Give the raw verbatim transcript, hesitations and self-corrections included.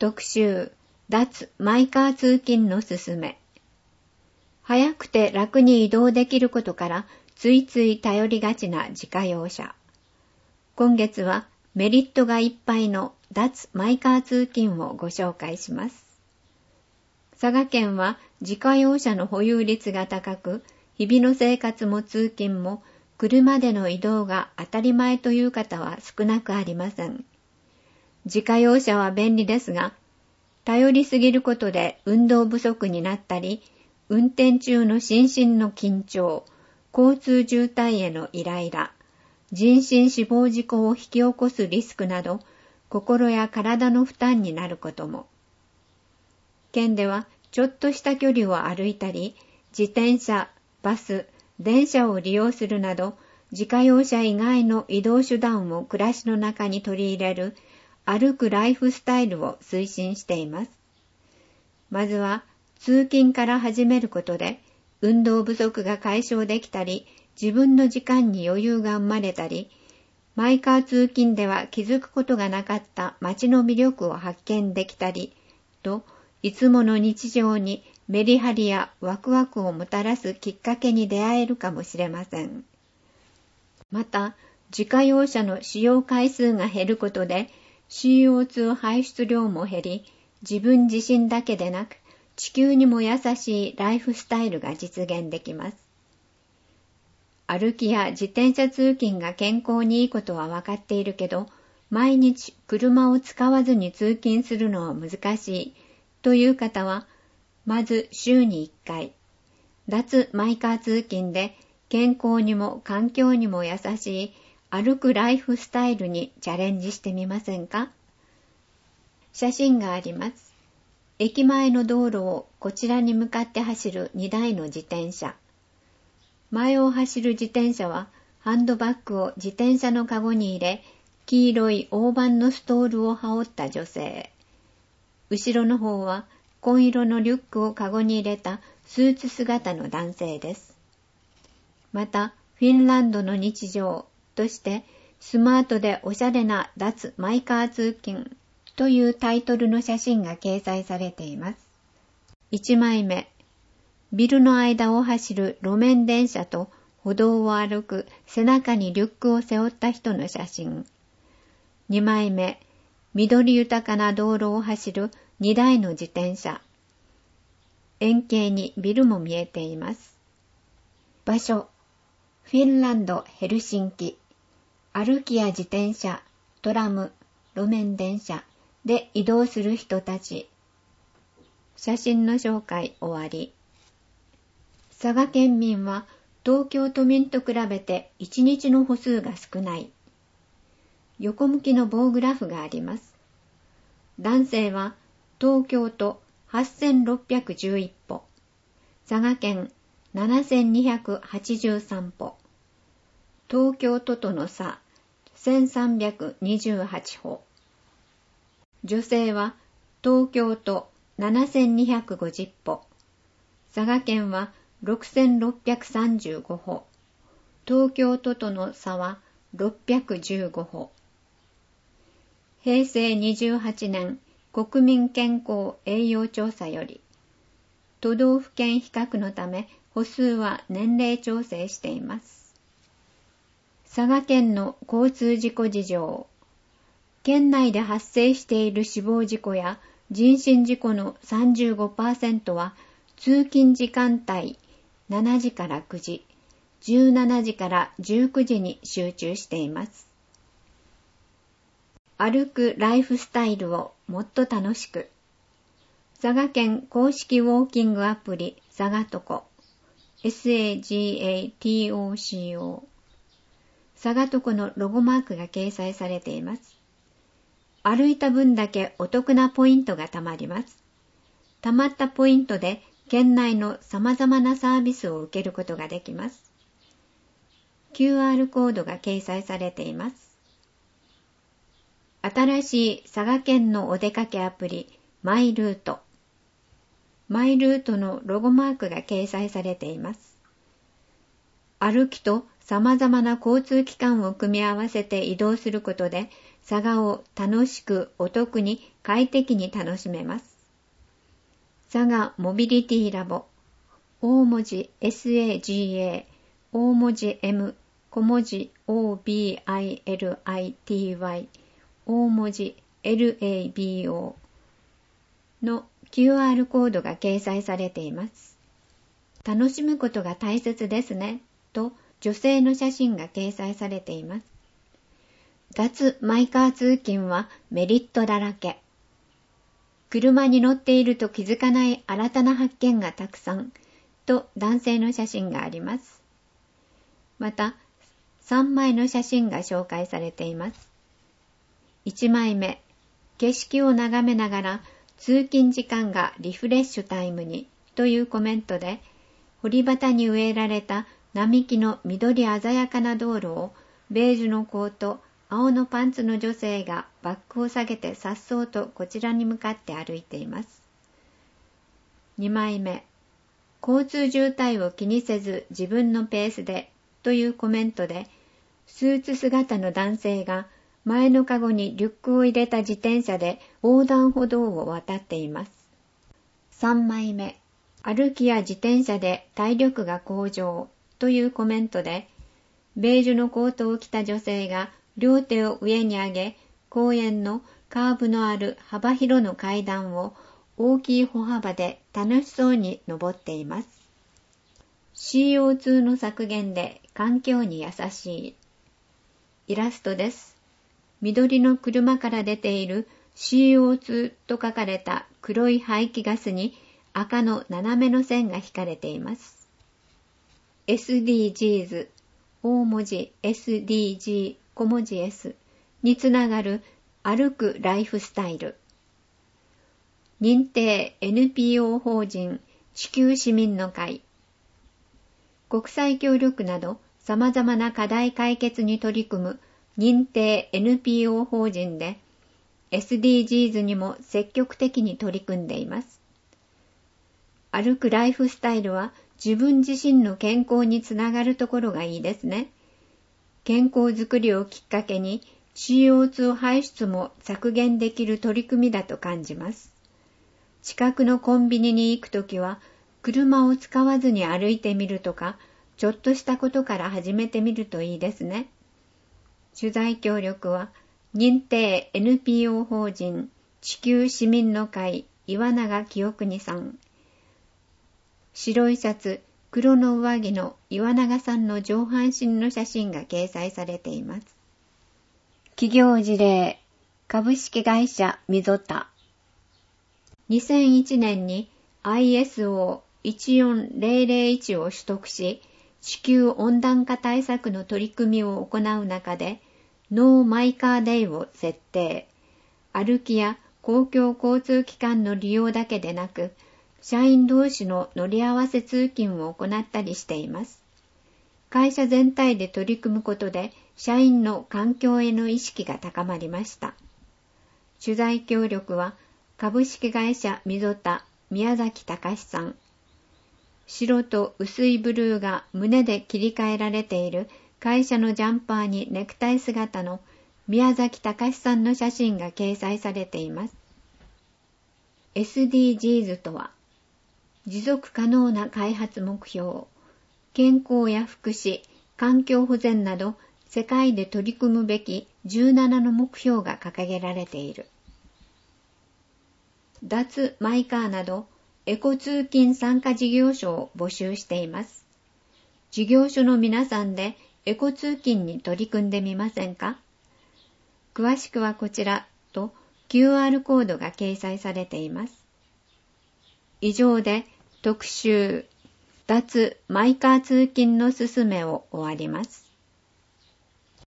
特集、脱マイカー通勤のすすめ。早くて楽に移動できることからついつい頼りがちな自家用車。今月はメリットがいっぱいの脱マイカー通勤をご紹介します。佐賀県は自家用車の保有率が高く、日々の生活も通勤も車での移動が当たり前という方は少なくありません。自家用車は便利ですが、頼りすぎることで運動不足になったり、運転中の心身の緊張、交通渋滞へのイライラ、人身死亡事故を引き起こすリスクなど、心や体の負担になることも。県ではちょっとした距離を歩いたり、自転車、バス、電車を利用するなど、自家用車以外の移動手段を暮らしの中に取り入れる歩くライフスタイルを推進しています。まずは通勤から始めることで、運動不足が解消できたり、自分の時間に余裕が生まれたり、マイカー通勤では気づくことがなかった街の魅力を発見できたり、と、いつもの日常にメリハリやワクワクをもたらすきっかけに出会えるかもしれません。また、自家用車の使用回数が減ることで、シーオーツー 排出量も減り、自分自身だけでなく、地球にも優しいライフスタイルが実現できます。歩きや自転車通勤が健康にいいことは分かっているけど、毎日車を使わずに通勤するのは難しいという方は、まず週にいっかい、脱マイカー通勤で健康にも環境にも優しい歩くライフスタイルにチャレンジしてみませんか？写真があります。駅前の道路をこちらに向かって走るにだいの自転車。前を走る自転車はハンドバッグを自転車のカゴに入れ、黄色い大判のストールを羽織った女性。後ろの方は紺色のリュックをカゴに入れたスーツ姿の男性です。また、フィンランドの日常としてスマートでおしゃれな脱マイカー通勤というタイトルの写真が掲載されています。いちまいめ、ビルの間を走る路面電車と歩道を歩く背中にリュックを背負った人の写真。にまいめ、緑豊かな道路を走るにだいの自転車。円形にビルも見えています。場所、フィンランド・ヘルシンキ。歩きや自転車、トラム、路面電車で移動する人たち。写真の紹介終わり。佐賀県民は東京都民と比べていちにちの歩数が少ない。横向きの棒グラフがあります。男性は東京都はっせんろっぴゃくじゅういち歩、佐賀県ななせんにひゃくはちじゅうさん歩、東京都との差せんさんびゃくにじゅうはち歩。女性は東京都ななせんにひゃくごじゅう歩、佐賀県はろくせんろっぴゃくさんじゅうご歩、東京都との差はろっぴゃくじゅうご歩。へいせいにじゅうはちねん国民健康栄養調査より、都道府県比較のため歩数は年齢調整しています。佐賀県の交通事故事情。県内で発生している死亡事故や人身事故の さんじゅうごパーセント は通勤時間帯しちじからくじ、じゅうしちじからじゅうくじに集中しています。歩くライフスタイルをもっと楽しく。佐賀県公式ウォーキングアプリさがとこ エスエージーエーティーオーシーオー さがとこのロゴマークが掲載されています。歩いた分だけお得なポイントがたまります。たまったポイントで県内の様々なサービスを受けることができます。キューアール コードが掲載されています。新しい佐賀県のお出かけアプリマイルート。マイルートのロゴマークが掲載されています。歩きと様々な交通機関を組み合わせて移動することで、佐賀を楽しくお得に快適に楽しめます。佐賀モビリティラボ、大文字 エスエージーエー、大文字 M、小文字 オービーアイエルアイティーワイ、大文字 エルエービーオー の キューアール コードが掲載されています。楽しむことが大切ですね、と女性の写真が掲載されています。脱マイカー通勤はメリットだらけ。車に乗っていると気づかない新たな発見がたくさん、と男性の写真があります。また、さんまいの写真が紹介されています。いちまいめ、景色を眺めながら通勤時間がリフレッシュタイムに、というコメントで、堀端に植えられた並木の緑鮮やかな道路をベージュのコート、青のパンツの女性がバッグを下げて颯爽とこちらに向かって歩いています。にまいめ、交通渋滞を気にせず自分のペースでというコメントで、スーツ姿の男性が前のカゴにリュックを入れた自転車で横断歩道を渡っています。さんまいめ、歩きや自転車で体力が向上というコメントで、ベージュのコートを着た女性が両手を上に上げ、公園のカーブのある幅広の階段を大きい歩幅で楽しそうに登っています。シーオーツー の削減で環境に優しい。イラストです。緑の車から出ている シーオーツー と書かれた黒い排気ガスに赤の斜めの線が引かれています。エスディージーズ、大文字 エスディージー、小文字 S につながる歩くライフスタイル。認定 エヌピーオー 法人地球市民の会。国際協力など様々な課題解決に取り組む認定 エヌピーオー 法人で エスディージーズ にも積極的に取り組んでいます。歩くライフスタイルは自分自身の健康につながるところがいいですね。健康づくりをきっかけに シーオーツー 排出も削減できる取り組みだと感じます。近くのコンビニに行くときは車を使わずに歩いてみるとか、ちょっとしたことから始めてみるといいですね。取材協力は認定 エヌピーオー 法人地球市民の会岩永清国さん。白いシャツ、黒の上着の岩永さんの上半身の写真が掲載されています。企業事例、株式会社みぞた。にせんいちねんに アイエスオーいちよんぜろぜろいち を取得し、地球温暖化対策の取り組みを行う中で、ノーマイカーデイを設定。歩きや公共交通機関の利用だけでなく、社員同士の乗り合わせ通勤を行ったりしています。会社全体で取り組むことで、社員の環境への意識が高まりました。取材協力は、株式会社みぞた宮崎隆さん。白と薄いブルーが胸で切り替えられている会社のジャンパーにネクタイ姿の宮崎隆さんの写真が掲載されています。エスディージーズ とは、持続可能な開発目標、健康や福祉、環境保全など世界で取り組むべきじゅうななの目標が掲げられている。脱マイカーなどエコ通勤参加事業所を募集しています。事業所の皆さんでエコ通勤に取り組んでみませんか？詳しくはこちらと キューアール コードが掲載されています。以上で特集脱マイカー通勤のすすめを終わります。